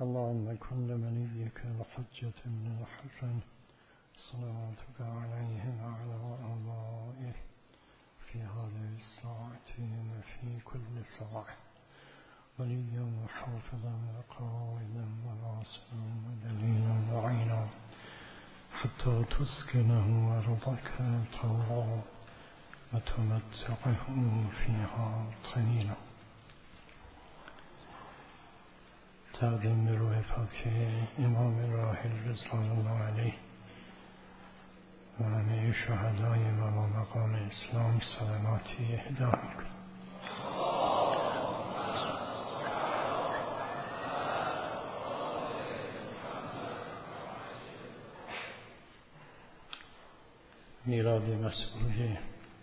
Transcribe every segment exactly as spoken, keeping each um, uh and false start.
اللهم كن لمنيك الحجة بن الحسن صلواتك عليه وعلى آبائه في هذه الساعة وفي كل ساعة وليا وحافظا وقائدا وناصرا ودليلا وعينا حتى تسكنه أرضك طوعا وتمتعه فيها طويلا. تعظیم به روح پاک امام راحل رضوان الله علیه و همه شهدای و مقام اسلام سلاماتی اهدا میکنم. میلاد مسعود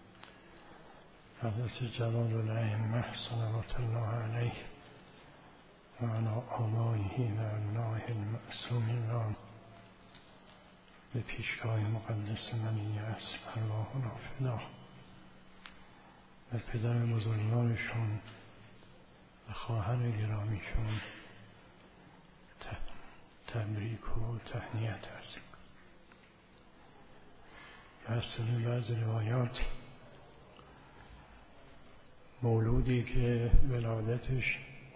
حضرت جلال الائمه صلوات الله علیه و علی آبائه و ابنائه المعصومین را به پیشگاه مقدس منی است ارواحنا فدا و پدر بزرگوارشون و خواهر گرامیشون تبریک و تهنیت عرض و از بعض روایات مولودی که ولادتش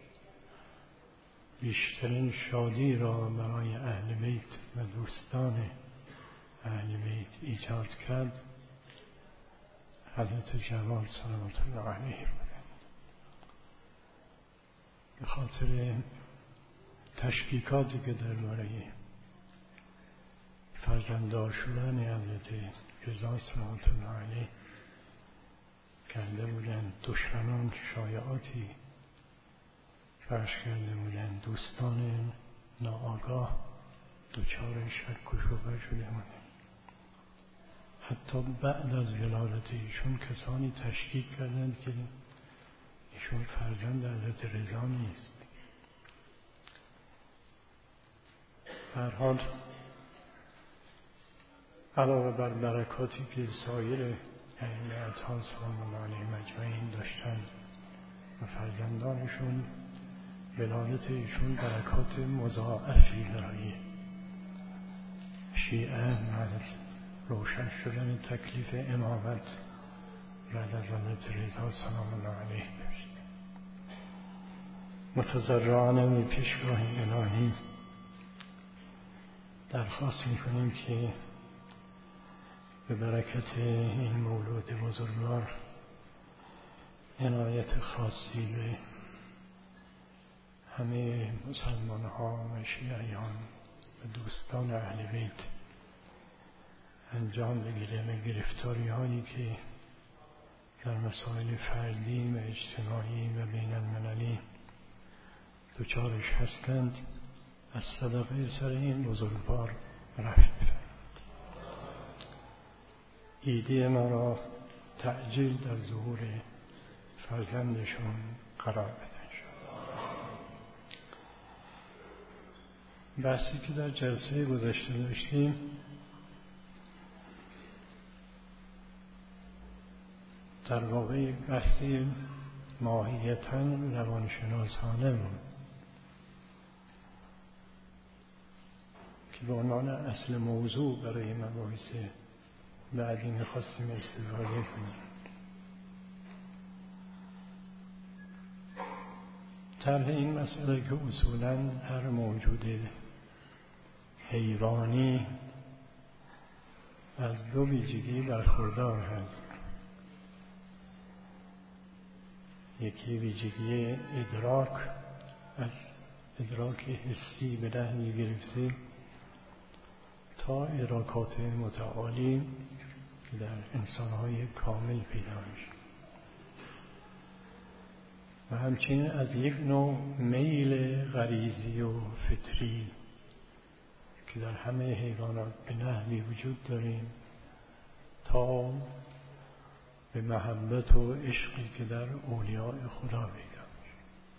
بیشترین شادی را برای اهل بیت و دوستان اهل بیت ایجاد کرد حضرت جواد صلوات الله علیه بود. به خاطر تشکیکاتی که درباره فرزنددار شدن حضرت رضا صلوات الله علیه کرده بودند، دشمنان شایعاتی فرش کرده بودند، دوستان ناآگاه دچار شک و شبهه شده بودند. حتی بعد از ولادت ایشون کسانی تشکیک کردند که ایشون فرزند حضرت رضا نیست. به هر حال علاوه بر برکاتی که سایر ائمه اطهار سلام الله علیهم اجمعین داشتند و فرزندانشون، ولادت ایشون برکات مضاعفی برای شیعه و روشن شدن تکلیف امامت بعد از حضرت رضا سلام الله علیه داشت. متضرعانه به پیشگاه الهی درخواست میکنیم که به برکت این مولود بزرگوار عنایت خاصی به همه مسلمان ها و شیعیان و دوستان اهل بیت انجام بگیره و گرفتاری هایی که در مسائل فردی و اجتماعی و بین المللی دچارش هستند از صدقه سر این بزرگوار رفع بفرمایید. ایده ما را تعجیل در ظهور فرزندشون قرار بدن. بحثی که در جلسه گذشته داشتیم در واقع بحثی ماهیتاً روانشناسانه بود که به عنوان اصل موضوع برای مباحث بعدی می‌خواستیم استفاده کنیم. طرح این مسئله که اصولاً هر موجود حیوانی از دو ویژگی برخوردار هست. یکی ویژگی ادراک، از ادراک حسی به نحوی گرفته تا ادراکات متعالی که در انسان‌های کامل پیدا میشه و همچنین از یک نوع میل غریزی و فطری که در همه حیوانات به نحوی وجود داریم تا به محبت و عشقی که در اولیاء خدا پیدا میشه.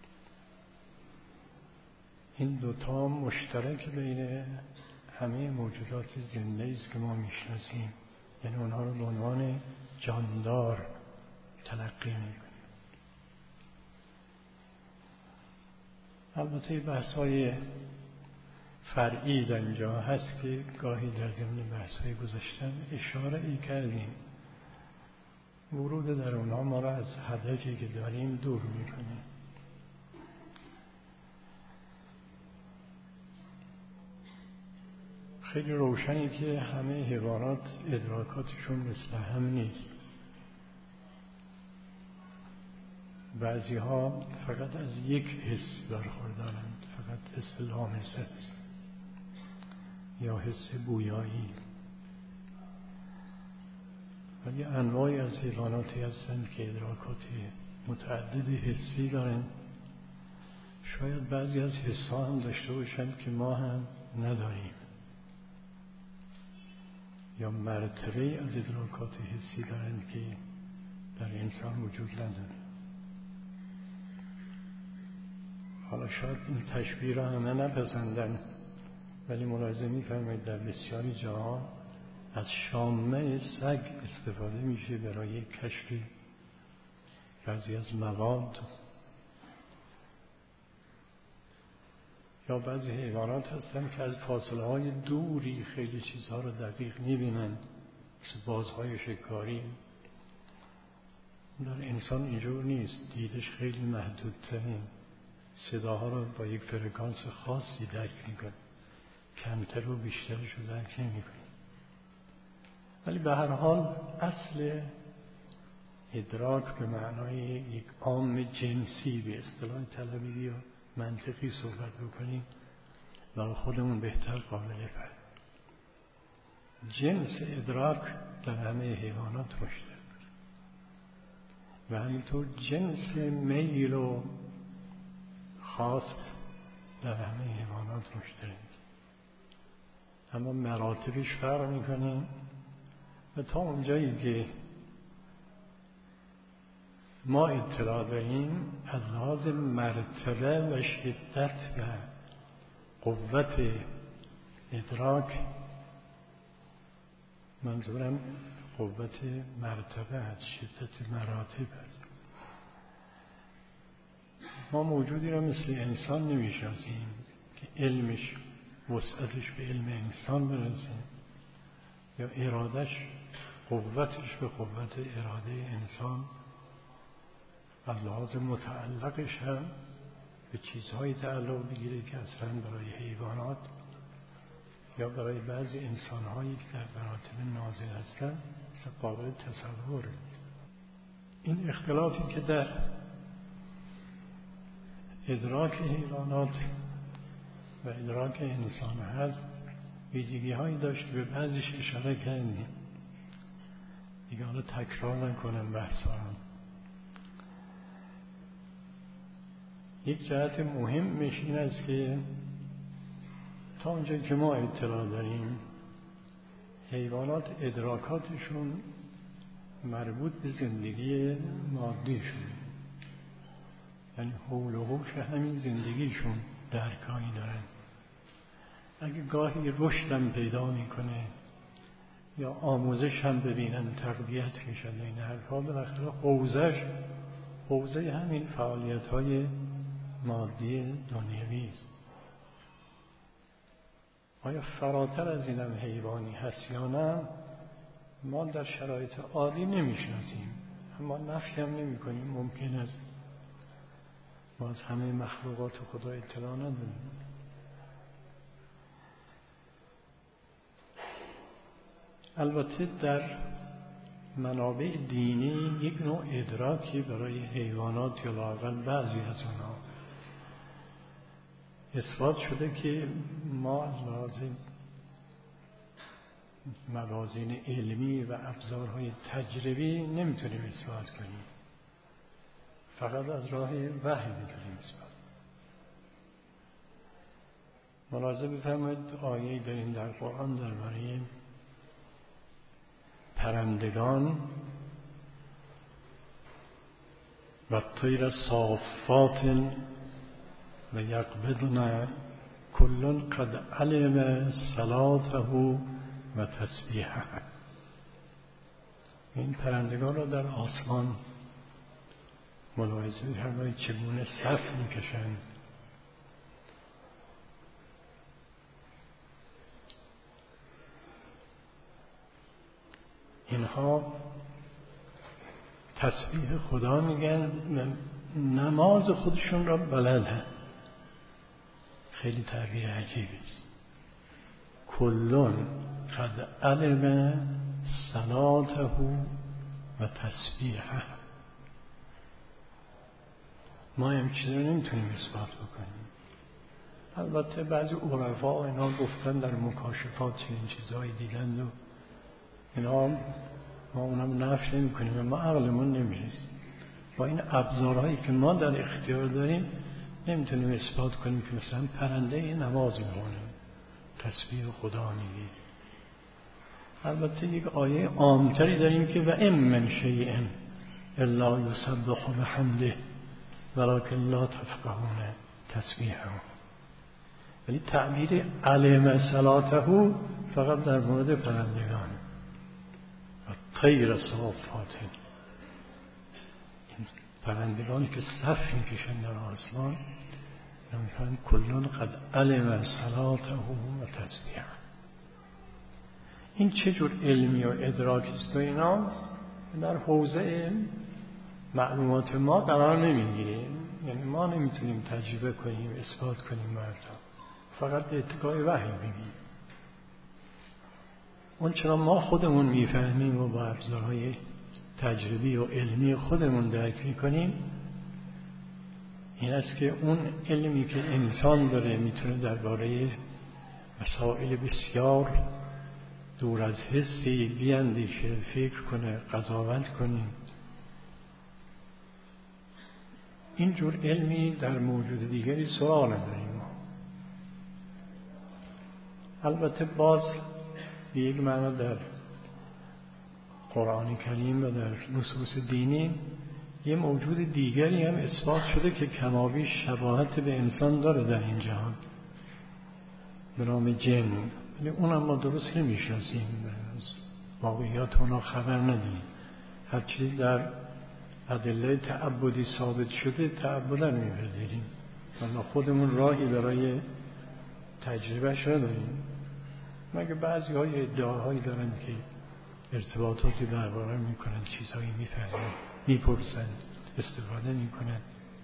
این دوتا مشترک بین همه موجودات زنده است که ما میشناسیم، یعنی اونها رو به عنوان جاندار تلقی میکنیم. البته بحث‌های فرعی در اینجا هست که گاهی در ضمن بحث‌های گذشتن اشاره ای کردیم. ورود در اونها ما را از هدفی که داریم دور میکنه. خیلی روشنی که همه حیوانات ادراکاتشون مثل هم نیست. بعضی ها فقط از یک حس برخوردارند، فقط حس لامست یا حس بویایی. ولی انواعی از حیواناتی هستند که ادراکات متعدد حسی دارند. شاید بعضی از حسها هم داشته باشند که ما هم نداریم، یا مرتبه از ادراکات حسی دارند که در انسان وجود نداره. حالا شاید این تشبیه را همه نپسندن، ولی ملاحظه می‌فرمایید در بسیاری جاها از شامه سگ استفاده میشه برای کشف بعضی از مواد. یا بعضی حیوانات هستن که از فاصله های دوری خیلی چیزها رو دقیق میبینن، مثل بازهای شکاری. در انسان اینجور نیست، دیدش خیلی محدودترین، صداها رو با یک فرکانس خاصی درک میکنه، کمتر و بیشترش رو درک نمیکنه. ولی به هر حال اصل ادراک به معنای یک عام جنسی، به اصطلاح طلبی و منطقی صحبت بکنیم برای خودمون بهتر قابل فهم. جنس ادراک در همه حیوانات مشترک و همینطور جنس میل و خواست در همه حیوانات مشترک، اما مراتبش فرق میکنه. و تا اونجایی که ما اطلاع داریم از لحاظ مرتبه و شدت و قوت ادراک، منظورم قوت مرتبه از شدت مراتب است. ما موجودی را مثل انسان نمیشناسیم که علمش وسعتش به علم انسان برسه، یا ارادش قوتش به قوت اراده انسان، از لحاظ متعلقش هم به چیزهایی تعلق بگیره که اصلا برای حیوانات یا برای بعضی انسانهایی که در مراتب نازل هستند اصلا قابل تصور نیست. این اختلافی که در ادراک حیوانات و ادراک انسان هست ویژگی هایی داشت که به بعضیش اشاره کردیم. دیگه حالا تکرار نکنم بحثا. یک جهت مهمش این است که تا اونجایی که ما اطلاع داریم حیوانات ادراکاتشون مربوط به زندگی مادیشون، یعنی حول و حوش همین زندگیشون درکایی دارن. اگه گاهی رشدم پیدا میکنه یا آموزش هم ببینن، تقویت میشن، این حرفا بالاخره حوزش حوزه همین فعالیت های مادی دنیوی است. آیا فراتر از اینم حیوانی هست یا نه ما در شرایط عادی نمیشناسیم، اما نفی هم نمی کنیم ممکن است ما از همه مخلوقات خدا اطلاع نداریم. البته در منابع دینی یک نوع ادراکی برای حیوانات یا لااقل بعضی از اونها اثبات شده که ما از لحاظ موازین علمی و ابزارهای تجربی نمیتونیم اثبات کنیم، فقط از راه وحی میتونیم اثبات. ملاحظه بفرمایید آیه‌ای داریم در قرآن درباره پرندگان و طیر صافات و یقبضن کل قد علم صلاته و تسبیحه. این پرندگان را در آسمان ملاحظه بفرمایید چگونه صف میکشند اینها تسبیح خدا میگن، نماز خودشون را بلدن. خیلی تعبیر عجیبی است. کلون قد علم صلاته و تسبیحه. ما هم چیزی رو نمیتونیم اثبات بکنیم. البته بعضی عرفا اینا گفتن در مکاشفات چنین چیزهایی دیدند و اینا ما اونم نفی نمی کنیم، ما عقلمون نمیرسیم. با این ابزارهایی که ما در اختیار داریم نمیتونیم اثبات کنیم که مثلا پرنده نماز میخونه، تسبیح خدا میگه. البته یک آیه عامتری داریم که و ام من شیء الا یسبح بحمده ولکن لا تفقهون تسبیحه. ولی تعبیر علم صلاته فقط در مورد پرندگان و طیر صافات، پرندگانی که صف میکشن در آسمان، نمیفهمن کلون قد علم صلاته و تسبیحه. این چه جور علمی و ادراکی است و اینا در حوزه معلومات ما قرار نمیگیریم. یعنی ما نمیتونیم تجربه کنیم، اثبات کنیم مردم، فقط به اتکای وحی بگیم. اون چرا ما خودمون میفهمیم و با ابزارهای تجربی و علمی خودمون درک میکنیم، این است که اون علمی که انسان داره میتونه درباره مسائل بسیار دور از حسی بیاندیشه، فکر کنه، قضاوت کنه. این جور علمی در موجود دیگری سراغ نداریم. البته باز به یک معنا در قرآن کریم و در نصوص دینی یه موجود دیگری هم اثبات شده که کمابیش شباهت به انسان داره در این جهان، به نام جن. ولی اونم ما درست نمیشناسیم، از واقعیات اونا خبر نداریم. هر چیزی در ادله تعبدی ثابت شده تعبدا میپذیریم، اما خودمون راهی برای تجربهش نداریم. مگه بعضی های ادعاهایی دارن که ارتباطاتی برقرار میکنن، چیزهایی میفهمن، میپرسن، استفاده میکنن.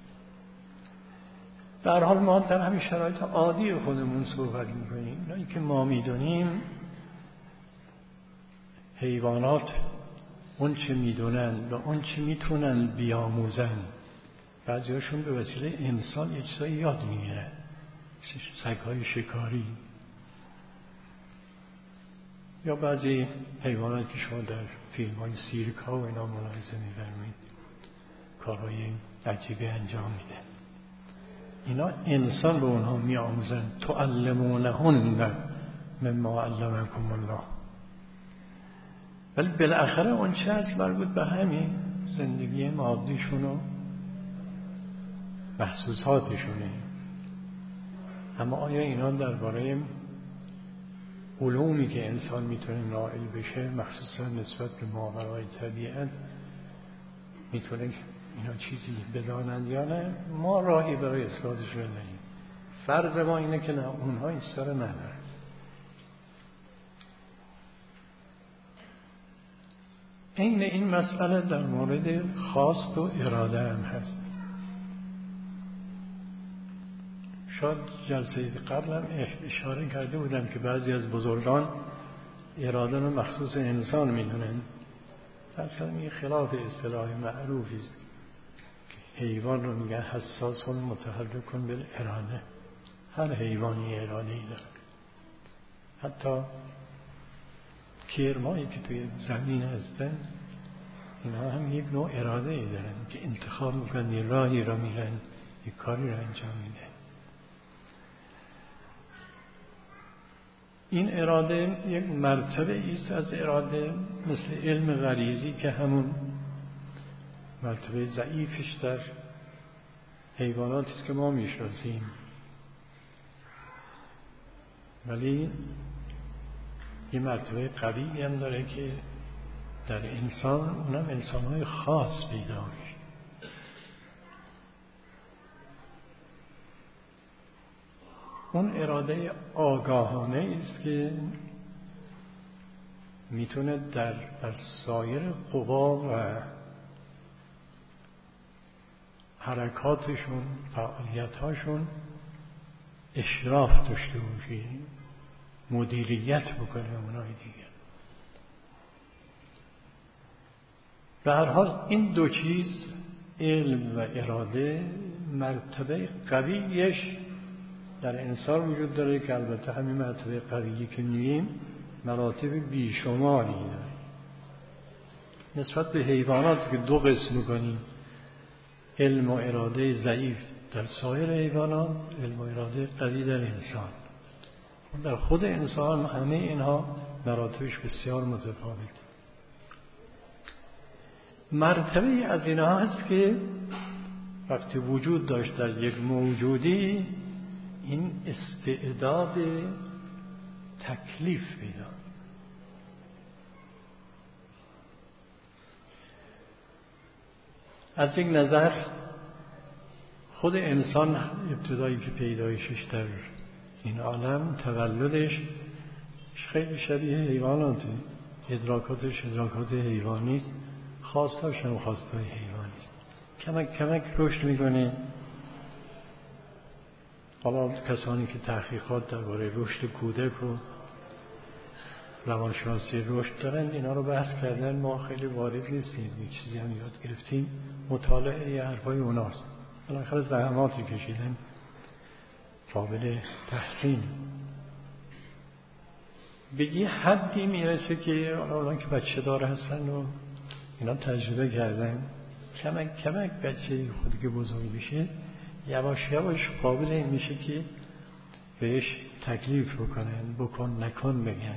در حال ما در همین شرایط عادی خودمون صحبت میکنیم. اینایی که ما میدونیم حیوانات اون چه میدونن و اون چه میتونن بیاموزن، بعضی هاشون به وسیله انسان یه چیزایی یاد میگیرن، سگ‌های شکاری یا بعضی حیوانات که شما در فیلم های سیرک ها و اینا ملاحظه می‌فرمایید کارهای عجیبی انجام میده. اینا انسان به اونها میآموزن. تعلمونهن مما علمکم الله. ولی بالاخره اون چه هست مربوط به همین زندگی مادیشون و محسوساتشونه. اما آیا اینا درباره علومی که انسان میتونه نائل بشه، مخصوصا نسبت به ماورای طبیعت، میتونه اینا چیزی بدانند یا نه؟ ما راهی برای اثباتش رو نداریم. فرض ما اینه که نه، اونها این سر ندارن. این این مسئله در مورد خواست و اراده هم هست. شاید جلسه قبل هم اشاره کرده بودم که بعضی از بزرگان اراده رو مخصوص انسان میدونن. فرض کنم این خلاف اصطلاح معروفی است که حیوان رو میگن حساس و متحرک بالاراده. هر حیوانی اراده ای داره. حتی کرمایی که توی زمین هستن اینا هم یک نوع اراده ای دارن که انتخاب میکنن، یه راهی را میرن، یه کاری را انجام میدن. این اراده یک مرتبه ایست از اراده، مثل علم غریزی که همون مرتبه ضعیفش در حیواناتی است که ما میشناسیم. ولی یه مرتبه قوی هم داره که در انسان، اونم انسان‌های خاص پیدا میشه. اون اراده آگاهانه است که میتونه در بر سایر قوا و حرکاتشون، فعالیتاشون اشراف داشته باشه، مدیریت بکنه اونای دیگر. به هر حال این دو چیز، علم و اراده، مرتبه قویش در انسان وجود داره که البته همین مرتبه قویی که میگیم مراتب بیشماری داره. نسبت به حیوانات که دو قسم می‌کنیم، علم و اراده ضعیف در سایر حیوانات، علم و اراده قوی در انسان. در خود انسان همه اینها مراتبش بسیار متفاوت. مرتبه از اینها هست که وقتی وجود داشت در یک موجودی، این استعداد تکلیف پیدا. از یک نظر خود انسان ابتدایی که پیدایشش در این عالم، تولدش خیلی شبیه حیواناته، ادراکاتش ادراکات حیوانی است، خواستاش هم خواستای حیوانی است. کمک کمک رشد میکنه. حالا کسانی که تحقیقات درباره رشد کودک و روانشناسی رشد دارن اینا رو بحث کردن، ما خیلی وارد نیستیم، یک چیزی هم یاد گرفتیم، مطالعه یه حرفای اوناست. بالاخره زحماتی کشیدن قابل تحسین. به یه حدی میرسه که اونان که بچه دار هستن و اینا تجربه کردن، کمک کمک بچه خودی که بزرگ بشه یواش یواش قابل این میشه که بهش تکلیف بکنن، بکن نکن بگن،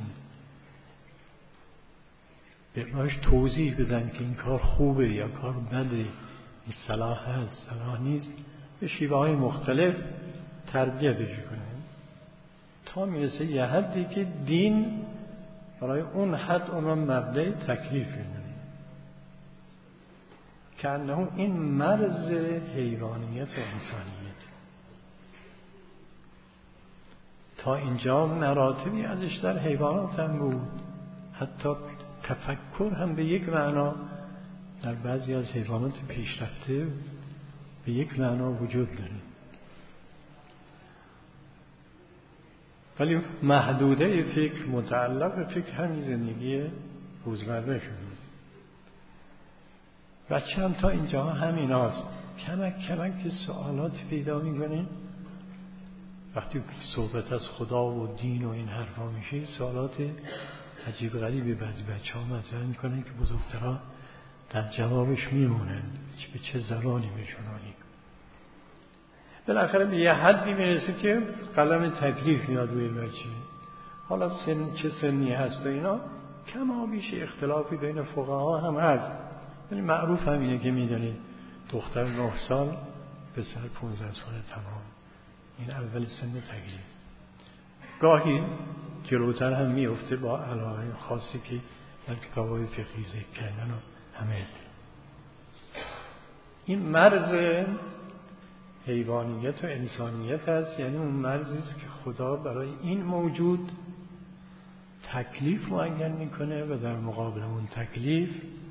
بهش توضیح بدن که این کار خوبه یا کار بده، این صلاح هست صلاح نیست، به شیوه های مختلف تربیتش کنن تا میرسه یه حدی که دین برای اون حد اون رو مبدأ تکلیف میدونه. که انه این مرز حیوانیت و انسانیت. تا اینجا مراتبی ازش در حیوانات هم بود، حتی تفکر هم به یک معنا در بعضی از حیوانات پیشرفته به یک معنا وجود داره، ولی محدوده فکر متعلق به فکر همین زندگی روزمره شده. بچه هم تا اینجا همین هاست، کمک کمک که سوالات پیدا میکنه. وقتی صحبت از خدا و دین و این حرفا میشه، سوالات عجیب غریبی بعضی بچه ها مطرح میکنن که بزرگترها در جوابش میمونن، به چه زبانی بشنانی. بالاخره به یه حدی میرسه که قلم تکلیف میاد روی بچه. حالا سن چه سنی هست و اینا کما بیش اختلافی بین فقها هم هست، ولی معروف همینه که میدونید دختر نه سال، پسر پونزده سال تمام، این اول سن تکلیف. گاهی جلوتر هم میفته با علاقه خاصی که در کتاب‌های فقهی ذکر کردن و همه. این مرز حیوانیت و انسانیت هست، یعنی اون مرزی است که خدا برای این موجود تکلیف معین میکنه و در مقابل اون تکلیف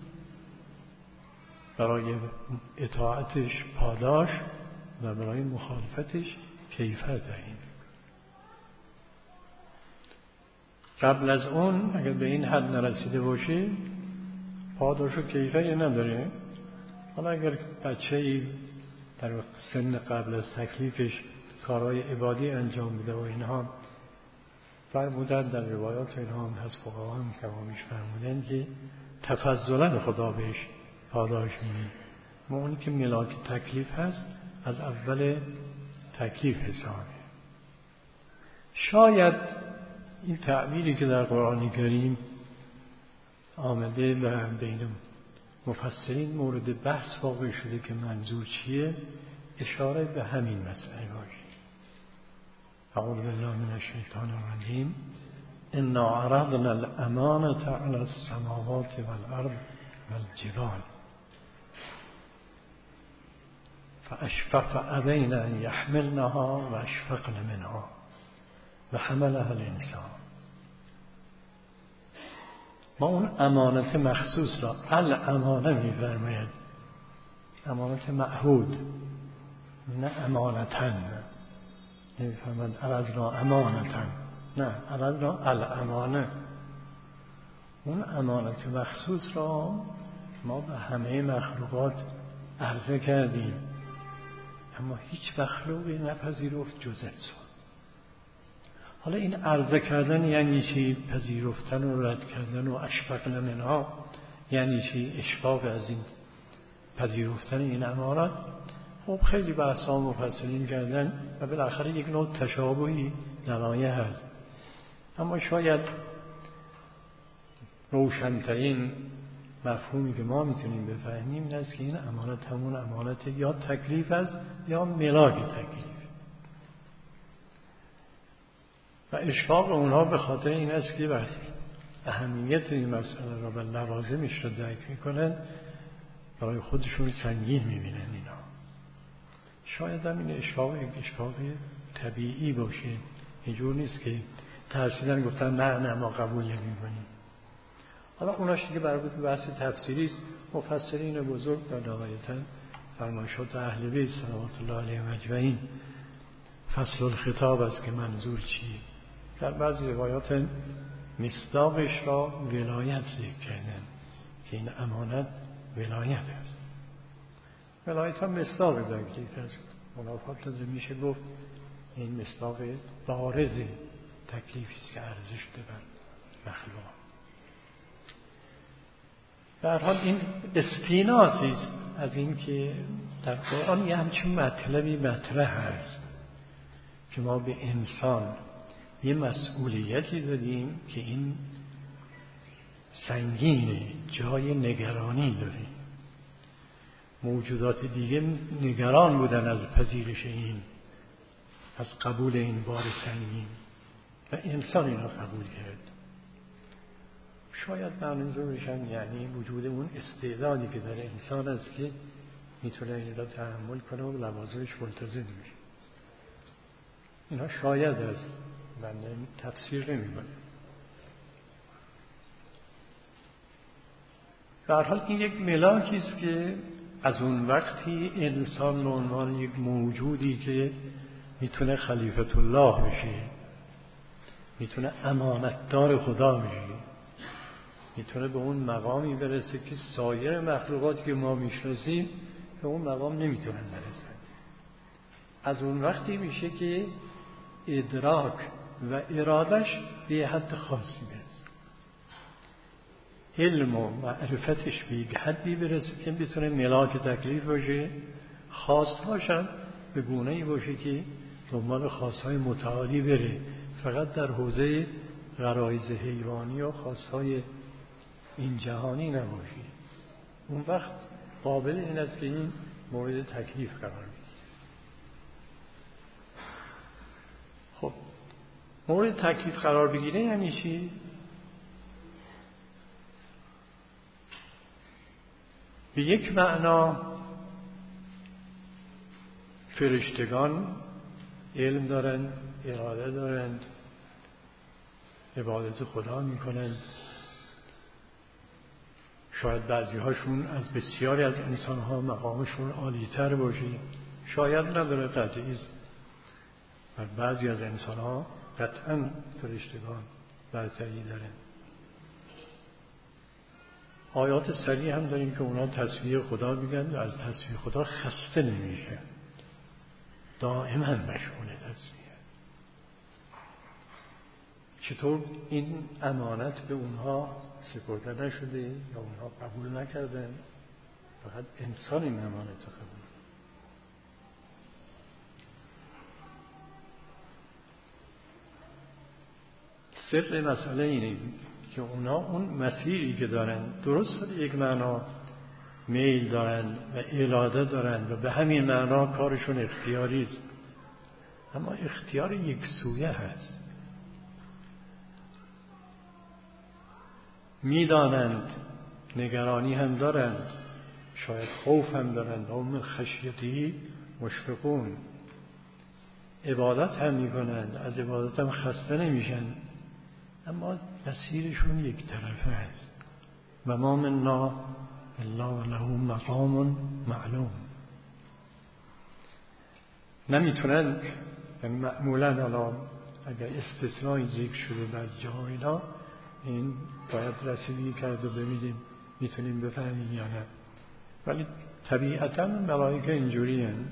برای اطاعتش پاداش و برای مخالفتش کیفر تعیین. قبل از اون اگر به این حد نرسیده باشه پاداش و کیفری نداره. حالا اگر بچه‌ای در سن قبل از تکلیفش کارهای عبادی انجام بده و اینها فرمودن در روایات اینها هم هست، فقها هم کمامیش فرمودن که تفضلا خدا بهش پاداش میده. ما اونی که ملاک تکلیف هست از اول تکلیف حسابه. شاید این تعبیری که در قرآن کریم آمده و بین مفسرین مورد بحث واقع شده که منظور چیه، اشاره به همین مسئله باشه. اعوذ بالله من الشیطان الرجیم. انا عرضنا الامانة على السماوات والارض والجبال فأبين أن يحملنها وأشفقن منها وحملها الإنسان. ما اون امانت مخصوص را الامانه می‌فرماید، امانت معهود، نه امانتن، نمی‌فرماید عرضنا امانتن، نه عرضنا الامانه. اون امانت مخصوص را ما به همه مخلوقات عرضه کردیم، اما هیچ مخلوقی نپذیرفت جز انسان. حالا این عرضه کردن یعنی چی؟ پذیرفتن و رد کردن و اشفقن منها یعنی چی؟ اشفاق از این پذیرفتن این امانت. خب خیلی بحث‌ها مفصلین کردن و بالاخره یک نوع تشابهی در آیه هست، اما شاید روشن‌ترین مفهومی که ما میتونیم بفهمیم این است که این امانت همون امانت یا تکلیف است یا ملاک تکلیف. و اشفاق اونها به خاطر این است که وقتی اهمیت این مسئله را و لوازمش را درک میکنن برای خودشون سنگین میبینن اینا. شاید هم این اشفاق یک اشفاق طبیعی باشه، اینجور نیست که ترسیدن گفتن نه نه ما قبول نمی‌کنیم. حالا اوناش دیگه مربوط به بحث تفسیری است. مفسرین بزرگ و نهایتاً فرمایشات اهل بیت صلوات الله علیهم اجمعین فصل الخطاب است که منظور چیه. در بعضی روایات مصداقش را ولایت ذکر کردن که این امانت ولایت است. ولایت هم مصداق تکلیف است. منافات لازم میشه گفت این مصداق بارز تکلیفی است که عرضه شده بر مخلوق. به هر حال این استیناسی است از این که در قرآن یه همچین مطلبی مطرح هست که ما به انسان یه مسئولیتی دادیم که این سنگینه، جای نگرانی داره. موجودات دیگه نگران بودن از پذیرش این، از قبول این بار سنگین، و انسان اینو قبول کرد. شاید منظورش هم یعنی وجود اون استعدادی که در انسان است که میتونه این را تحمل کنه و لوازمش ملتزم میشه. اینا شاید است، من تفسیر نمی‌کنم. به هر حال این یک ملاکی است که از اون وقتی انسان به عنوان یک موجودی که میتونه خلیفت الله بشه، میتونه امانتدار خدا بشه، میتونه به اون مقامی برسه که سایر مخلوقاتی که ما میشناسیم به اون مقام نمیتونن برسن. از اون وقتی میشه که ادراک و ارادش به حد خاصی برسه، علم و معرفتش به یک حدی برسه که بتونه ملاک تکلیف باشه، خواستهاش هم به گونه‌ای باشه که دنبال خواستهای متعالی بره، فقط در حوزه غرایز حیوانی و خواستهای این جهانی نباشه. اون وقت قابل این است که این مورد تکلیف قرار بگیره. خب مورد تکلیف قرار بگیره یعنی چی؟ به یک معنا فرشتگان علم دارند، اراده دارند، عبادت خدا میکنند. شاید بعضی هاشون از بسیاری از انسان ها مقامشون عالی تر باشه، شاید نداره، قطعی است. و بعضی از انسان ها قطعا فرشتگان برتری دارن. آیات صریح هم داریم که اونا تسبیح خدا میگن و از تسبیح خدا خسته نمیشه، دائما مشغول تسبیح. چطور این امانت به اونها سپرده نشده یا اونها قبول نکردن؟ فقط انسان این امانت قبول. سر مسئله اینه که اونا اون مسیری که دارن درست یک معنا میل دارن و اراده دارن و به همین معنا کارشون اختیاری است، اما اختیار یک سویه هست. میدانند، نگرانی هم دارند، شاید خوف هم دارند، هم خشیتی مشفقون. عبادت هم میکنند، از عبادت هم خسته نمیشن، اما مسیرشون یک طرفه است. و ما منا الا له مقام معلوم. نمیتونند، یعنی معمولا الان اگر استثنایی ذکر شده در جاینا این باید رسیدگی کرد و ببینیم میتونیم بفهمیم یا نه. ولی طبیعتا ملائکه اینجوری هستند،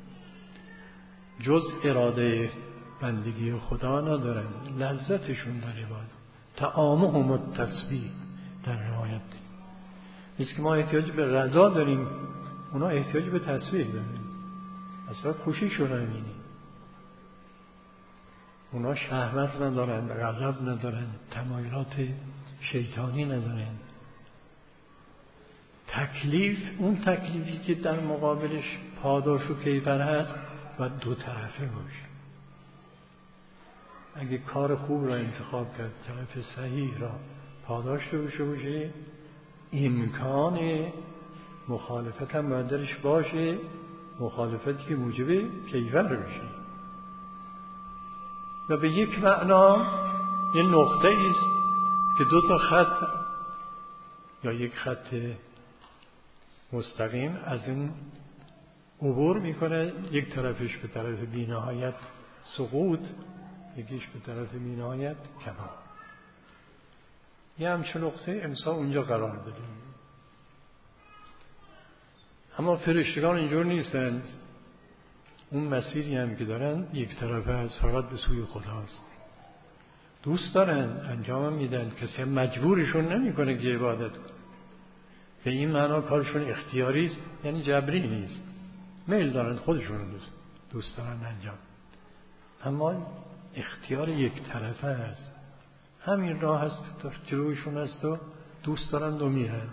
جز اراده بندگی خدا ندارن، لذتشون در عبادت. طعامهم التسبیح در روایت نیست که ما احتیاج به غذا داریم، اونا احتیاج به تسبیح دارن. اصلا خوشیشون همینه. اونا شهوت ندارن، غضب ندارن، تمایلات شیطانی ندارن. تکلیف، اون تکلیفی که در مقابلش پاداش و کیفر هست و دو طرفه باشه. اگه کار خوب را انتخاب کرد، طرف صحیح را پاداش داشته باشه، امکان مخالفت هم باید درش باشه، مخالفتی که موجب کیفر بشه. و به یک معنا یه نقطه ایست که دو تا خط یا یک خط مستقیم از این عبور میکنه، یک طرفش به طرف بی‌نهایت سقوط، یکیش به طرف بی‌نهایت کمال. یه همچون نقطه انسان اونجا قرار داره. اما فرشتگان اینجور نیستند. اون مسیری هم که دارن یک طرفه از فقط به سوی خداست. دوست دارن، انجام میدن، کسی هم مجبورشون نمیکنه که عبادت کنه. به این معنا کارشون اختیاری است، یعنی جبری نیست. میل دارن، خودشون دوست دوست دارن انجام. اما اختیار یک طرفه است. همین راه هست تا جلوشون است و دوست دارند و میرن.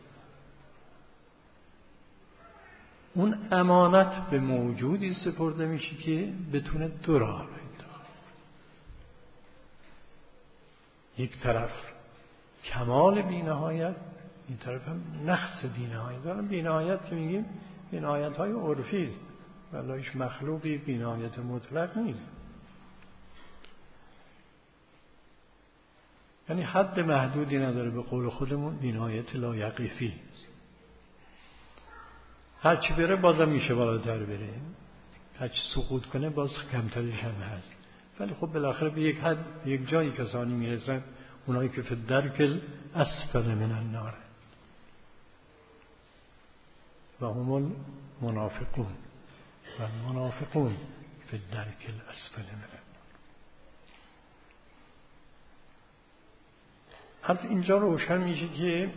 اون امانت به موجودی سپرده میشه که بتونه دو راه رو انتخاب. یک طرف کمال بی‌نهایت، این طرف هم نقص بی‌نهایت. دارم بی‌نهایت که میگیم بی‌نهایت های عرفی است، ولی هیچ مخلوقی بی‌نهایت مطلق نیست. یعنی حد محدودی نداره. به قول خودمون بی‌نهایت لا یقفی، هر چی بره بازم میشه بالاتر بره، هر چی سقوط کنه باز کمترش هم هست. ولی خب بالاخره به یک حد، به یک جایی کسانی میرسن، اونایی که فی الدرک الاسفل من النار و هم المنافقون و المنافقون فی الدرک الاسفل من النار. از اینجا روشن میشه که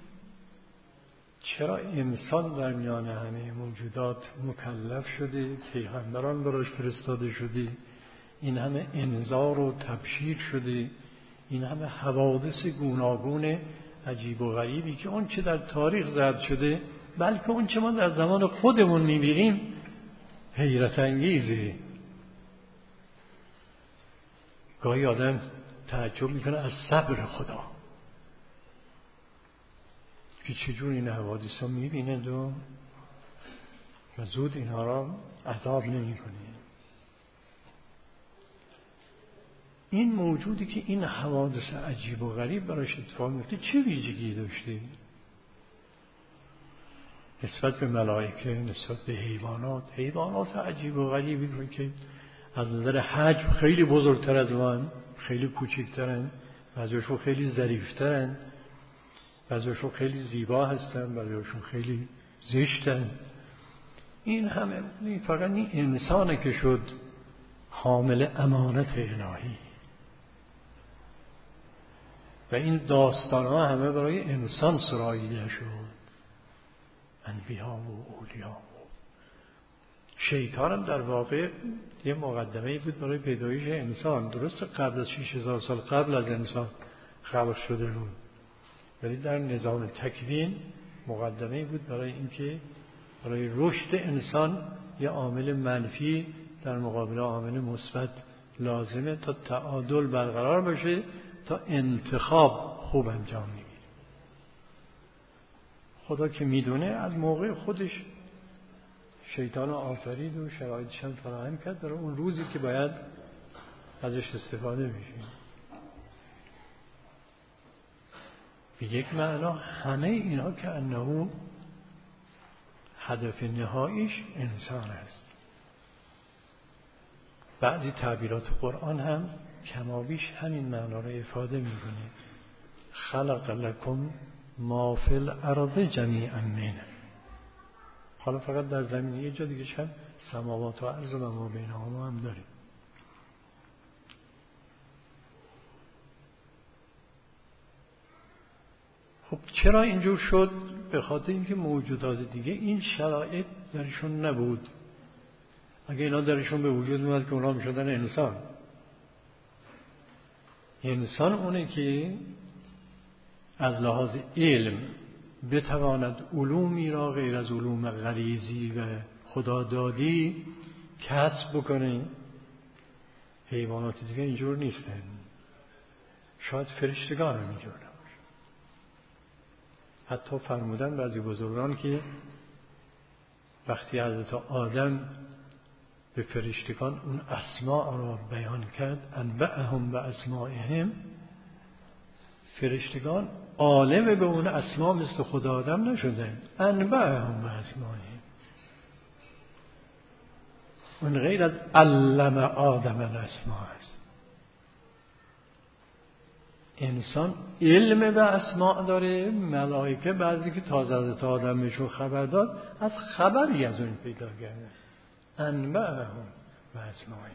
چرا انسان در میان همه موجودات مکلف شده، پیغمبران براش فرستاده شده، این همه انذار و تبشیر شده، این همه حوادث گوناگون عجیب و غریبی که اون چه در تاریخ ضبط شده، بلکه اون چه ما در زمان خودمون میبینیم حیرت انگیزه. گاهی آدم تعجب میکنه از صبر خدا که چجور این حوادث ها میبیند و زود اینها را عذاب نمی کنه. این موجودی که این حوادث عجیب و غریب براش اتفاق میفته چه ویژگی داشته؟ نسبت به ملائکه، نسبت به حیوانات، حیوانات عجیب و غریبی رو که از نظر حجم خیلی بزرگتر از ما هم، خیلی کوچکترن، بعضیشون خیلی ظریفترن، بعضیشون خیلی زیبا هستن، بعضیشون خیلی زشتن. این همه فقط این انسانه که شد حامل امانت الهی و این داستان ها همه برای انسان سراییده شد. انبیا و اولیا و شیطان هم در واقع یه مقدمه بود برای پیدایش انسان. درست قبل از شش هزار سال قبل از انسان خلق شده بود، ولی در نظام تکوین مقدمه بود برای اینکه برای رشد انسان یه عامل منفی در مقابل عامل مثبت لازمه تا تعادل برقرار باشه، تا انتخاب خوب انجام میگیره. خدا که میدونه از موقع خودش شیطان رو آفرید و شرایطش هم فراهم کرد برای اون روزی که باید ازش استفاده بشه. به یک معنا همه اینا که انه هدف نهاییش انسان است. بعضی تعبیرات قرآن هم کمابیش همین معنا رو افاده میکنه. خلق لکم ما فی الارض جمیعا منه. حالا فقط در زمین، یه جا دیگه هم سماوات و ارض و ما بینهما هم داریم. خب چرا اینجور شد؟ به خاطر اینکه موجودات دیگه این شرایط درشون نبود. اگه اینا درشون به وجود میاد که اونا میشدن انسان. انسان اونه که از لحاظ علم بتواند علومی را غیر از علوم غریزی و خدادادی کسب بکنه. حیوانات دیگه اینجور نیستن. شاید فرشتگان هم اینجور نباشه. حتی فرمودن بعضی بزرگان که وقتی حضرت آدم به فرشتگان اون اسماء را بیان کرد، انبأهم به اسمائهم، فرشتگان عالم به اون اسما مثل خدا آدم نشدن. انبأهم به اسمائهم، اون غیر از علم آدم الاسماء است. انسان علم به اسماء داره. ملائکه بعضی که تازه از آدم بهشون خبر داد، از خبری از اون پیدا کردن. انبأهم به اسمائهم،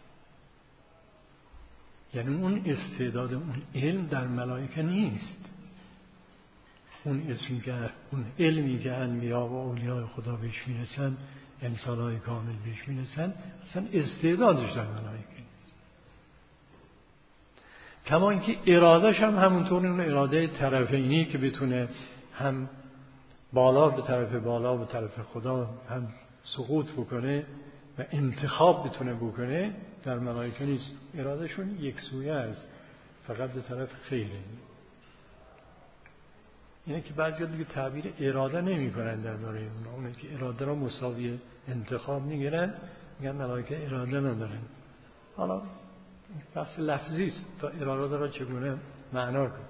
یعنی اون استعداد، اون علم در ملائکه نیست. اون اسمی که اون علمی که انبیا و اولیاء خدا بهش میرسن، انسان‌های کامل بهش میرسن، اصلا استعدادش در ملائکه نیست. کما اینکه ارادهش هم همونطور، اون اراده طرفینی که بتونه هم بالا به طرف بالا به طرف خدا هم سقوط بکنه و انتخاب بتونه بکنه، در ملائکه نیست. ارادهشون یک سویه است، فقط به طرف خیره. اینه که بعضی دیگه تعبیر اراده نمی کنن در باره اون. اونه که اراده را مساوی انتخاب میگیرن، میگن ملائکه اراده ندارن. حالا بحث لفظی است تا اراده را چگونه معنا کن.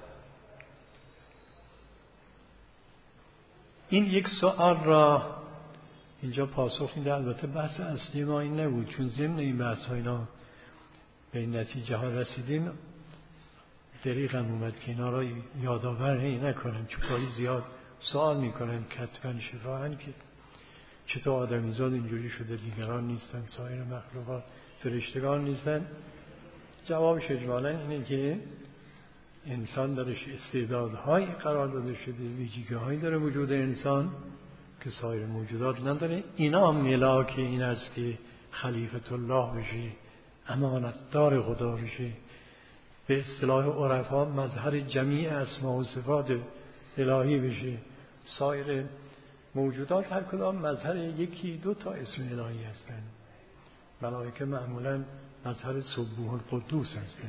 این یک سوال را اینجا پاسخ میده. البته بحث اصلی ما این نبود، چون ضمن این بحث ها اینا به این نتیجه ها رسیدیم. دریغم اومد که اینا را یادآور هی نکنم، چون گاهی زیاد سوال میکنن کتبا شفاهن که چطور آدمیزاد اینجوری شده، دیگران نیستن، سایر مخلوقات فرشتگان نیستن. جوابش اجمالا اینه که انسان درش استعدادهایی قرار داده شده، ویژگی‌هایی داره وجود انسان که سایر موجودات نداره. اینا ملاک این است که خلیفت الله بشه، امانتدار خدا بشه، به اصطلاح عرفا مظهر جمیع اسما و صفات الهی بشه. سایر موجودات هر کدام مظهر یکی دو تا اسم الهی هستند. ملائکه معمولا مظهر سبوح القدوس هستند.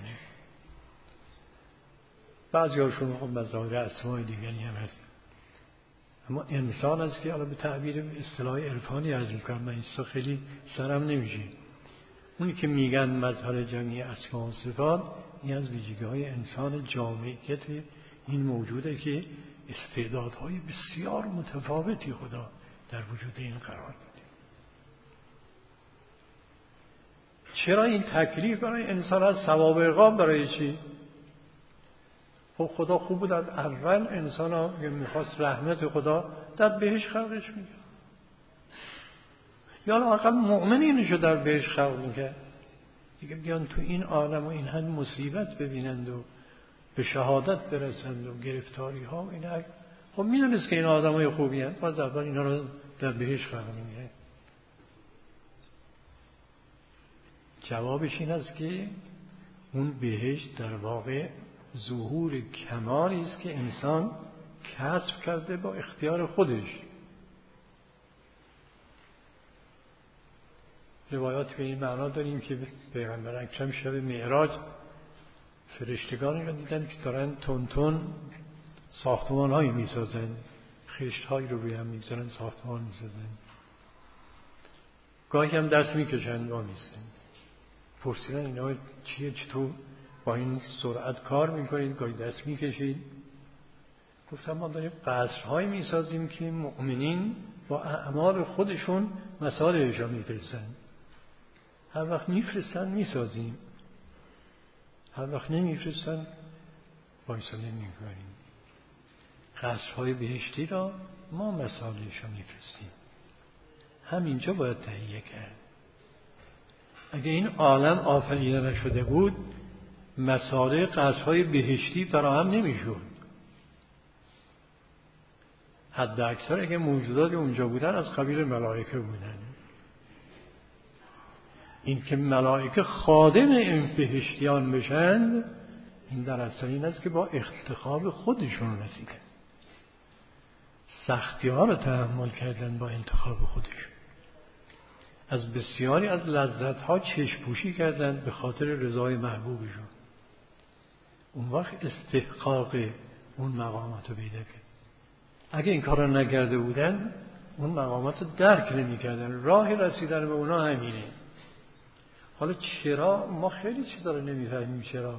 بعضی هاشون خب مظاهر اسماء دیگری هم هست. اما انسان است که الان به تعبیر اصطلاح عرفانی عرض میکنم، من این خیلی سرم نمیشه. اونی که میگن مظهر جمعی اسما و صفات، این از ویژگی‌های انسان جامعیت این موجوده که استعدادهای بسیار متفاوتی خدا در وجود این قرار داده. چرا این تکلیف برای انسان از ثواب عقاب؟ برای چی؟ خب خدا خوب بود از اول انسان ها میخواست رحمت خدا در بهش خلقش میگه، یا لااقل مؤمنینشو در بهش خلق میگه دیگه، بیان تو این عالم و این حد مصیبت ببینند و به شهادت برسند و گرفتاری ها و اینا. خب میدونست که این آدم های خوبی هست، باز اول اینا رو در بهش خلق میگه. جوابش این است که اون بهشت در واقع ظهور کمالی است که انسان کسب کرده با اختیار خودش. روایات به این معنا داریم که پیغمبر اکرم شب معراج فرشتگانی را دیدن که دارن تون تون ساختمان هایی می سازن، خشت هایی رو روی هم می گذارن، ساختمان می سازن. گاهی هم دست می کشن و میستن. پرسیدن اینا چیه، چطور با این سرعت کار می کنید؟ گاهی دست می کشید. گفتم ما داریم قصرهایی میسازیم که مؤمنین با اعمال خودشون مصالحش را میفرستن. هر وقت میفرستن میسازیم، هر وقت نمیفرستن وایسا نمیکنیم. قصرهای بهشتی را ما مصالحش را میفرستیم. همینجا باید تهیه کرد. اگه این عالم آفریده نشده بود مصالح قصرهای بهشتی فراهم نمیشد. حد اکثر اگه موجودات اونجا بودن از قبیل ملائکه بودن. این که ملائکه خادم این بهشتیان بشند این در اصل این است که با اختخاب خودشون رسیدن، سختی ها رو تحمل کردن با انتخاب خودشون، از بسیاری از لذت ها چشم پوشی کردن به خاطر رضای محبوبشون. اون وقت استحقاق اون مقامات رو پیدا کرد. اگه این کار رو نکرده بودن اون مقامات رو درک نمی کردن. راه رسیدن به اونا همینه. حالا چرا ما خیلی چیزا رو نمیفهمیم؟ چرا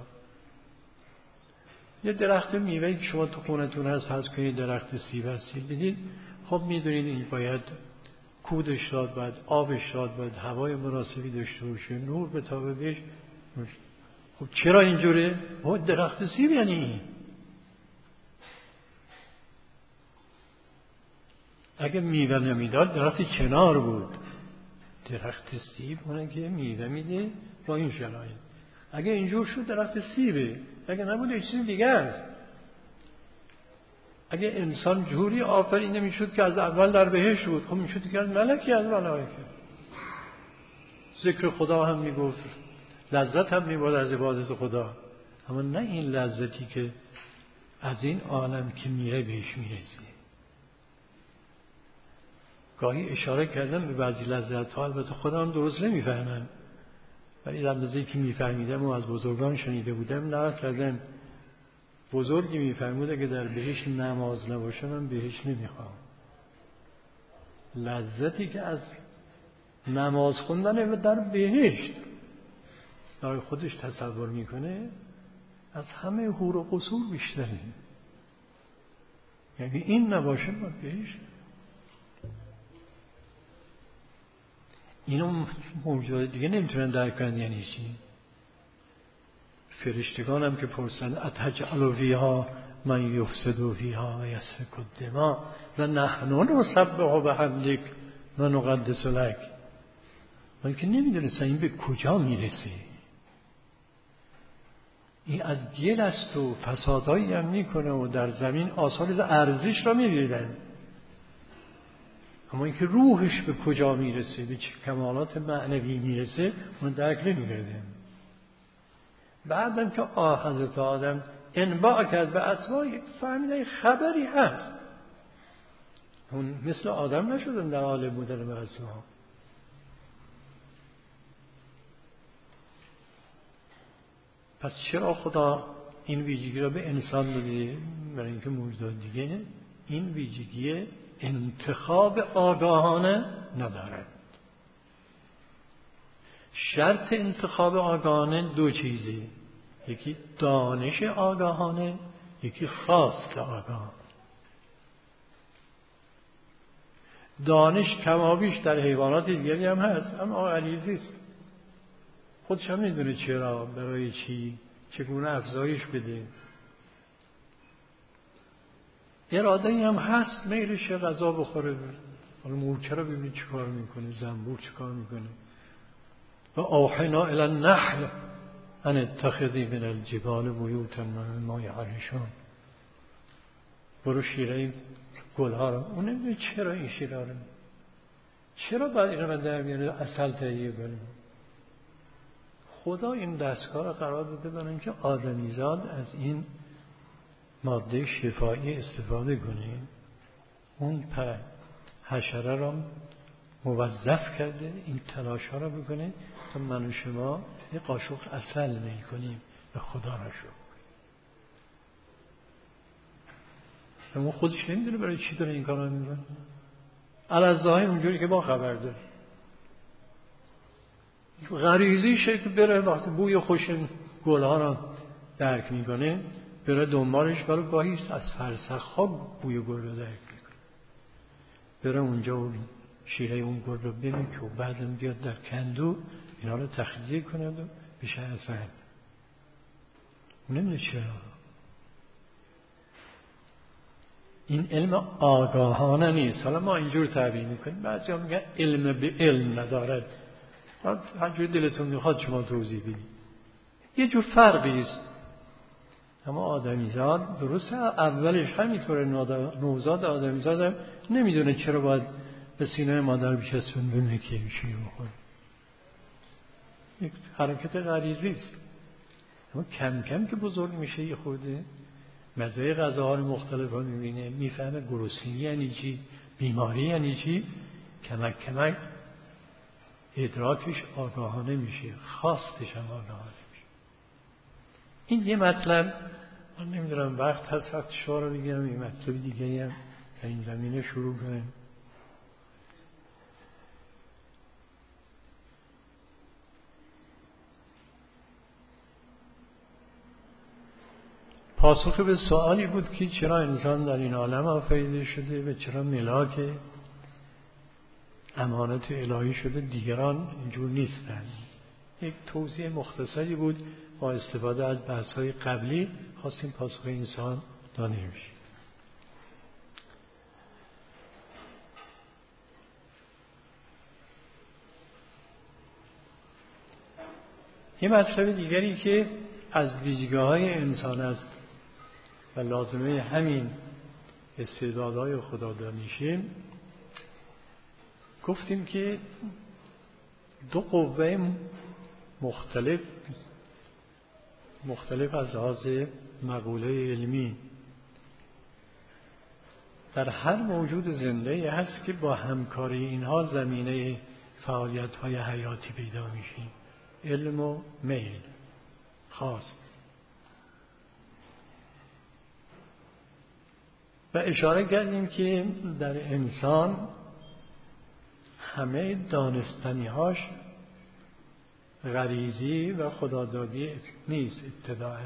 یه درخت میوه‌ای که شما تو خونتون هست، فرض کنید درخت سیب هست، ببینید خب میدونید این باید کودش داد، باید آبش داد، باید هوای مناسبی داشته باشه، نور بتابه بهش. خب چرا اینجوره؟ خب درخت سیب یعنی این. اگه میوه نمیداد درخت چنار بود. درخت سیب اونه که میوه میده با این شرایط. اگه اینجور شد درخت سیبه، اگه نبود یه چیز دیگه است. اگه انسان جوری آفرینده میشد که از اول در بهشت بود، خب میشد که از ملکی از ملائکه. ذکر خدا هم میگفت، لذت هم میبرد از عبادت خدا، اما نه این لذتی که از این عالم که میره بهش میرسه. گاهی اشاره کردم به بعضی لذت ها، البته خدا هم درست نمیفهمن، ولی در اندازه‌ای که میفهمیدم و از بزرگان شنیده بودم نقل کردم. بزرگی میفرموده که در بهشت نماز نباشه من بهشت نمیخوام. لذتی که از نماز خوندن در بهشت برای خودش تصور میکنه از همه حور و قصور بیشتره. یعنی این نباشه من بهشت. اینو موجودات دیگه نمیتونن درک کنن یعنی چی. فرشتگان هم که پرسن اتجعل فیها من یفسد فیها و یسفک الدماء و نحن نسبح بحمدک و نقدس لک، ولی که نمیدونستن این به کجا میرسه. این از گل است و فسادهایی هم میکنه و در زمین آثار ارزش را میدیدن، اما اینکه روحش به کجا میرسه، به چه کمالات معنوی میرسه، اون درک نمیکردن. بعدم که آه حضرت آدم انباع کرد به اسماء، فهمیدن خبری هست. اون مثل آدم نشدن در عالم بودن به اسماء. پس چرا خدا این ویژگی را به انسان داده؟ برای اینکه موجودات دیگه این ویژگی انتخاب آگاهانه ندارد. شرط انتخاب آگاهانه دو چیزی، یکی دانش آگاهانه، یکی خواست آگاهانه. دانش کمابیش در حیوانات دیگری هم هست، اما غریزی است. خودش هم میدونه چرا، برای چی، چگونه افزایش بده. اراده ای هم هست، میلش غذا بخوره. حالا مورچه رو ببینید چی کار میکنه، زنبور چی کار میکنه. و اوحینا الی النحل ان اتخذی من الجبال بیوتا و ما یعرشون. برو شیره گل ها رو، اون نمیدونه چرا این شیره رو، چرا باید این رو در میاره عسل تهیه کنه. خدا این دستگاه رو قرار داده برای اینکه آدمیزاد از این ماده شفایی استفاده کنه. اون پر حشره رو موظف کرده این تلاش ها رو بکنه تا من و شما یه قاشق عسل میل کنیم به خدا را شکر. اما خودش نمیدونه برای چی داره این کار رو میکنه. الازدهای اونجوری که با خبر داره، غریزی شکل بره وقتی بوی خوش گل ها را درک میکنه بره دنبالش، برای گاهی از فرسخ ها بوی گل رو درک میکنه، بره اونجا و شیره اون گل رو بمیکه و بعدم بیاد در کندو اینا رو تخلیه کنه و بشه اصلا نمیده چرا. این علم آگاهانه نیست. حالا ما اینجور تعبیر میکنیم، بعضی ها میگن علم به علم ندارد، هر جور دلتون میخواد شما توضیح بدید. یه جور فرقی است. اما آدمیزاد درسته اولش همینطوره، نوزاد آدمیزاد هم نمیدونه چرا باید به سینه مادر بچسبون بمکه بشی بخوره. یک حرکت غریزی است. اما کم کم که بزرگ میشه یه خورده مزه غذاها رو مختلف ها میبینه، میفهمه گرسنگی یعنی چی، بیماری یعنی چی، کمک کمک ادراکش آگاهانه میشه، خواستش هم آگاهانه میشه. این یه مطلب. من نمیدونم وقت هست وقت شما رو بگیرم این مطلب دیگه هم در این زمینه شروع کنیم. پاسخ به سوالی بود که چرا انسان در این عالم آفریده شده و چرا ملاک امانت الهی شده، دیگران اینجور نیستن. یک توضیح مختصری بود، با استفاده از بحث‌های قبلی خواستیم پاسخ انسان داده بشه. یه مطلب دیگری که از ویژگی‌های انسان است و لازمه همین استعدادهای خدادانیشه، گفتیم که دو قوه مختلف مختلف از لحاظ مقوله علمی در هر موجود زنده هست که با همکاری اینها زمینه فعالیت‌های حیاتی پیدا میشه. علم و میل خواست. و اشاره کردیم که در انسان همه دانستنی‌هاش غریزی و خدادادی نیست ابتداءً.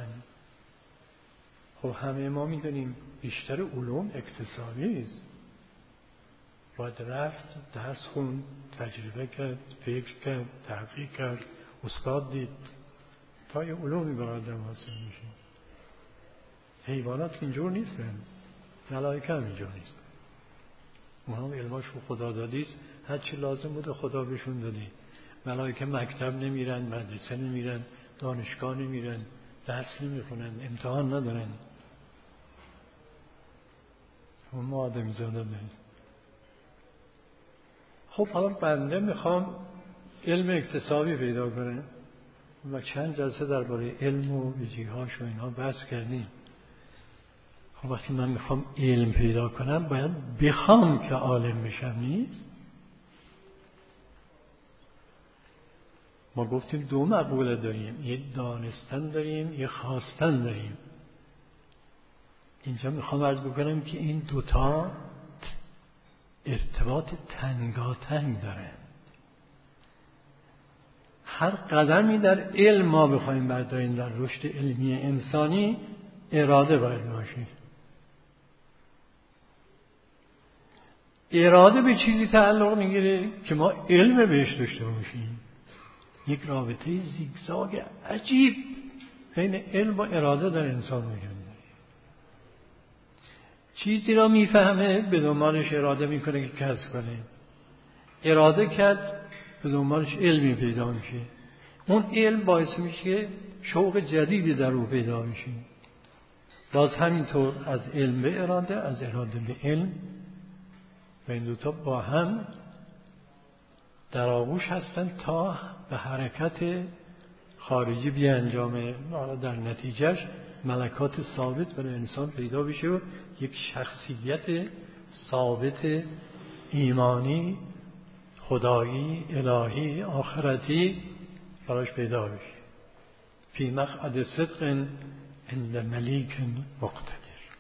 خب همه ما میدونیم بیشتر علوم اکتسابی است. باید رفت درس خوند، تجربه کرد، فکر کرد، تحقیق کرد، استاد دید تا یه علومی برای آدم حاصل میشه. حیوانات اینجور نیستن، ملائکه هم اینجور نیست. اونها هم علماش خدا دادیست، هر چی لازم بوده خدا بهشون دادی. ملائکه مکتب نمیرن، مدرسه نمیرن، دانشگاه نمیرن، درس نمیخونن، امتحان ندارن. اون ما آدمی زاده داریم. خب حالا بنده میخوام علم اکتسابی پیدا کنم و چند جلسه درباره علم و ویژگی‌هاش و اینها بحث کردیم. خب وقتی من میخوام علم پیدا کنم باید بخوام که عالم بشم، نیست؟ ما گفتیم دو مقوله داریم، یه دانستن داریم، یه خواستن داریم. اینجا میخوام عرض بکنم که این دوتا ارتباط تنگاتنگ دارن. هر قدمی در علم ما بخوایم برداریم در رشد علمی انسانی، اراده باید باشه. اراده به چیزی تعلق میگیره که ما علم بهش داشته باشیم. یک رابطه زیگزاگ عجیب بین علم و اراده در انسان وجود داره. چیزی را میفهمه به دنبالش اراده میکنه که کسب کنه. اراده کرد به دنبالش علمی پیدا میشه. اون علم باعث میشه شوق جدیدی در او پیدا میشه. باز همینطور از علم به اراده، از اراده به علم، و این دوتا با هم در آغوش هستن تا به حرکت خارجی بیانجامه. در نتیجهش ملکات ثابت برای انسان پیدا بشه و یک شخصیت ثابت ایمانی، خدایی، الهی، آخرتی براش پیدا بشه. فی مقعد صدق عند ملیک مقتدر.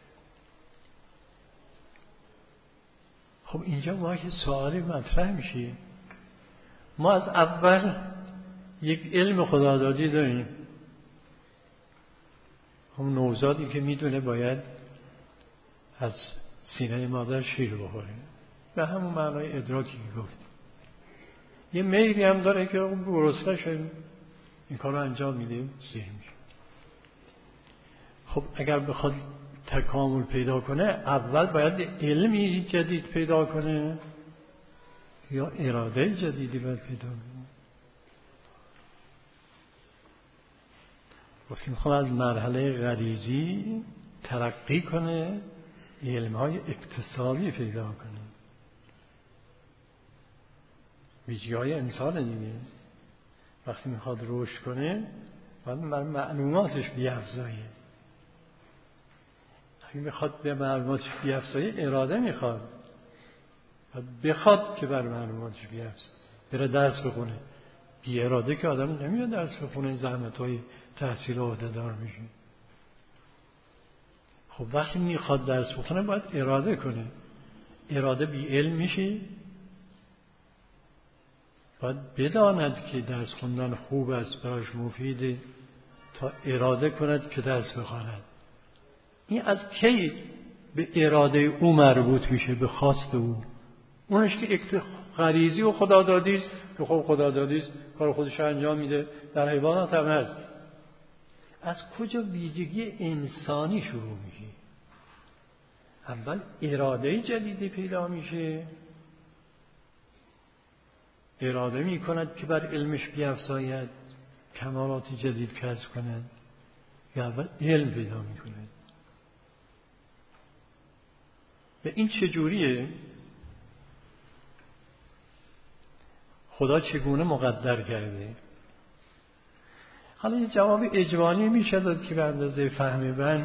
خب اینجا ما که سوالی مطرح میشه، ما از اول یک علم خدادادی داریم. همون نوزادی که میدونه باید از سینه مادر شیر بخوره، به همون معنای ادراکی که گفت. یه میلی هم داره که اون گرسنه شد این کار رو انجام میده، سیر میشه. خب اگر بخواد تکامل پیدا کنه اول باید علمی جدید پیدا کنه یا اراده جدیدی باید پیدا کنه. گفتیم خب از مرحله غریزی ترقی کنه، علم‌های اکتسابی پیدا کنه. ویژگی‌های انسان دیگه وقتی میخواد رشد کنه باید بر معلوماتش بیافزایه. اگه میخواد به معلوماتش بیافزایه اراده میخواد، باید بخواد که بر معلوماتش بیافزایه، بره درس بخونه. بی اراده که آدم نمیاد درس بخونه، زحمت‌های تحصیل و عهده‌دار میشه. خب وقتی میخواد درس بخونه باید اراده کنه. اراده بی علم میشه. باید بداند که درس خوندن خوب است، براش مفیده، تا اراده کند که درس بخواند. این از کی به اراده او مربوط میشه؟ به خواست او. اونش که غریزی و خدادادی است که خب خدادادی است، کار خودش انجام میده. در حیوانات هم هست. از کجا ویژگی انسانی شروع میشه؟ اول اراده جدیدی پیدا میشه، اراده میکند که بر علمش بیافزاید، کمالات جدید کسب کند، یا اول علم پیدا میکند. به این چجوریه؟ خدا چگونه مقدر کرده؟ حالا یه جواب اجمالی میشه داد که به اندازه فهم من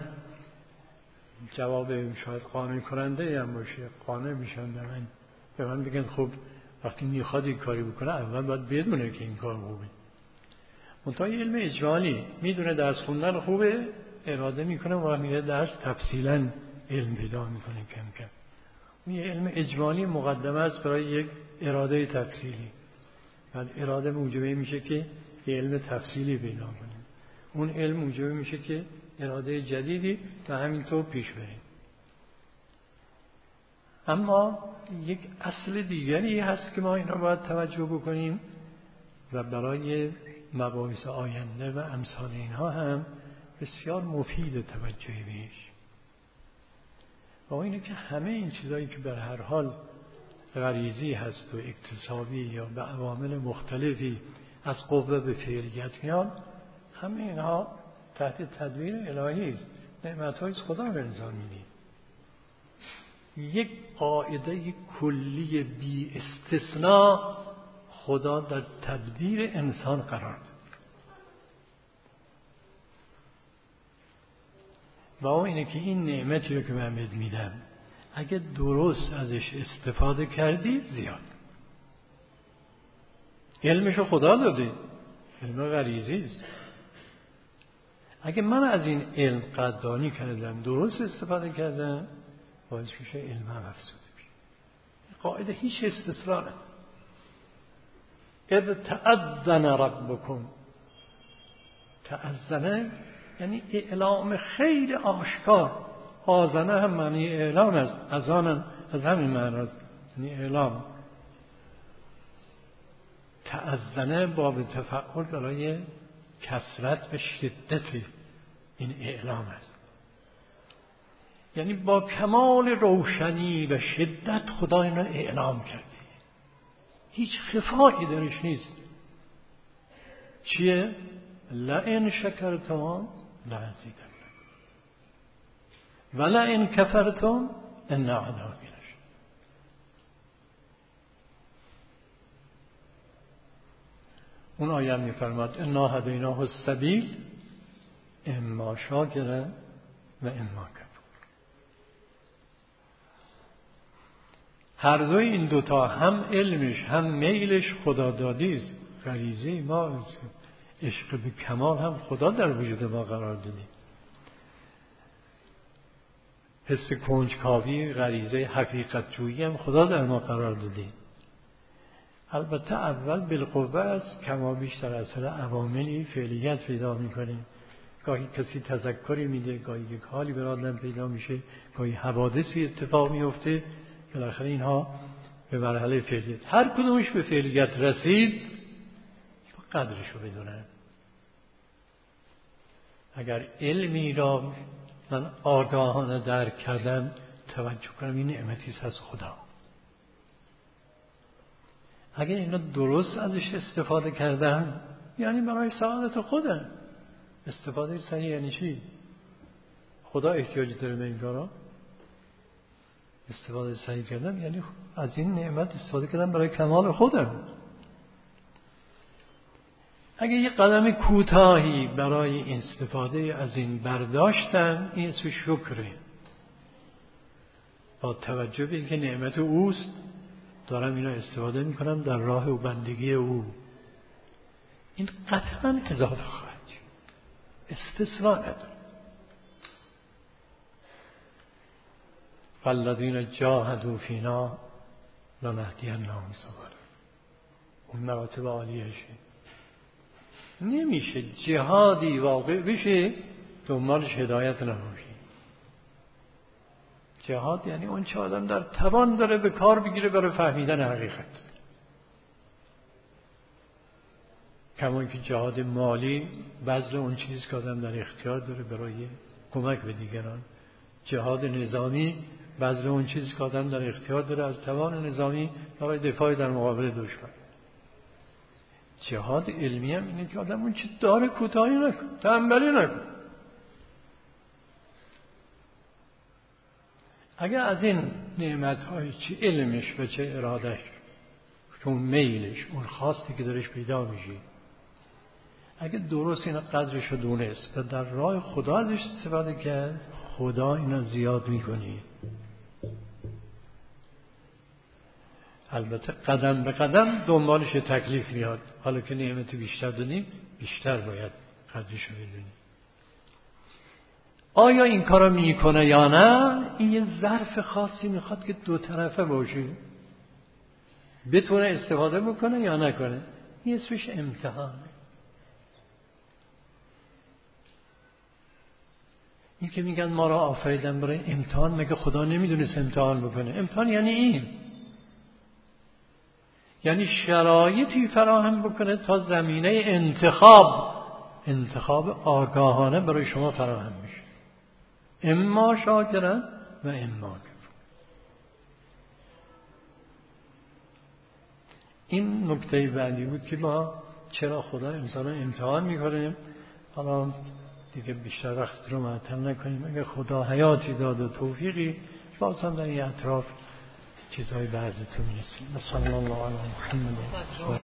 جواب شاید قانع کننده هم باشه. قانع میشن به من به من بگن خب وقتی میخواد این کاری بکنه اول باید بدونه که این کار خوبه. منتها علم اجمالی میدونه درس خوندن خوبه، اراده میکنه و میره درس تفصیلا علم پیدا میکنه کم کم. این علم اجمالی مقدمه است برای یک اراده تفصیلی. بعد اراده موجبه میشه که یه علم تفصیلی پیدا کنه. اون علم موجبه میشه که اراده جدیدی و همینطور پیش بریم. اما یک اصل دیگری هست که ما اینا باید توجه بکنیم و برای مباحث آینده و امثال اینها هم بسیار مفید توجه بهش. و اینه که همه این چیزایی که به هر حال غریزی هست و اکتسابی یا به عوامل مختلفی از قوه به فعلیت میاد، همه اینها تحت تدبیر الهی است. نعمت‌های خدا به انسان میده. یک قاعده کلی بی استثناء خدا در تدبیر انسان قرار داد. و اون اینه که این نعمتی رو که من بهت میدم اگه درست ازش استفاده کردی زیاد. علمشو خدا داده، علم غریزی است. اگه من از این علم قدردانی کردم، درست استفاده کردم، باعث میشه علمم افزوده بشه. قاعده هیچ استثنا نداره. اذ تأذن ربکم، تأذن یعنی اعلام خیلی آشکار. آذنه هم معنی اعلام است، اذان از همین معنی است، یعنی اعلام. تأذن باب تفعول برای کثرت و شدت این اعلام است. یعنی با کمال روشنی و شدت خدا این را اعلام کرده، هیچ خفایی درش نیست. چیه؟ لئن شکرتم لأزیدنکم و لئن کفرتم ان عذابی لشدید. اون آیه می‌فرماد انا هدیناه السبیل اما شاکرا و اما کفور. هر دوی این دوتا، هم علمش هم میلش خدادادی است، غریزه ما است. عشق به کمال هم خدا در وجود ما قرار داده. حس کنجکاوی، غریزه حقیقت جویی هم خدا در ما قرار داده. البته اول بالقوه است، کما بیش در اثر عواملی فعلیت پیدا میکنیم. گاهی کسی تذکری میده، گاهی یک حالی بر آدم پیدا میشه، گاهی حوادثی اتفاق میفته، بالاخره اینها به مرحله فعلیت. هر کدومش به فعلیت رسید قدرشو بدونن. اگر علمی را من آگاهانه درک کردم، توجه کنم این نعمتی است از خدا. اگر اینا درست ازش استفاده کردم، یعنی برای سعادت خودم. استفاده صحیح یعنی چی؟ خدا احتیاج داره به این کارا؟ استفاده صحیح کردم یعنی از این نعمت استفاده کردم برای کمال خودم. اگه یه قدم کوتاهی برای استفاده از این برداشتم، این اسمش شکره. با توجه به اینکه نعمت اوست دارم اینا استفاده میکنم در راه و بندگی او. این قطعا اضافه خواهد استثناء نداره. فالذین جاهدوا فینا لنهدینهم سبلنا. اون مراتب عالیشه. نمیشه جهادی واقع بشه دنبالش هدایت نباشه. جهاد یعنی اون چه آدم در توان داره به کار بگیره برای فهمیدن حقیقت. کما اینکه جهاد مالی بذل اون چیز که آدم در اختیار داره برای کمک به دیگران. جهاد نظامی بذل اون چیز که آدم در اختیار داره از توان نظامی برای دفاع در مقابل دشمن. جهاد علمی هم اینه که آدم اون چی داره کوتاهی نکن، تنبلی نکن. اگر از این نعمت‌های چه علمش و چه ارادش، اون میلش، اون خواستی که درش پیدا میشه، اگه درست اینا قدرش رو دونست و در راه خدا ازش استفاده کرد، خدا اینا زیاد میکنه. البته قدم به قدم دنبالش تکلیف میاد. حالا که نعمت بیشتر دادیم بیشتر باید قدرش رو بدونیم. آیا این کارو میکنه یا نه؟ این یه ظرف خاصی میخواد که دو طرفه باشه، بتونه استفاده بکنه یا نکنه. این اسمش امتحانه. این که میگن ما را آفریدن برای امتحان، مگه خدا نمیدونست امتحان بکنه؟ امتحان یعنی این، یعنی شرایطی فراهم بکنه تا زمینه انتخاب انتخاب آگاهانه برای شما فراهم میشه. اما شاکرن و اما کفور. این نکته بعدی بود که ما چرا خدا انسان رو امتحان میکنه. حالا دیگه بیشتر وقت رو معطل نکنیم. اگه خدا حیاتی داد و توفیقی، باز هم در این اطراف چیزهای بعضی تو میرسیم. صلی الله علیه و محمد.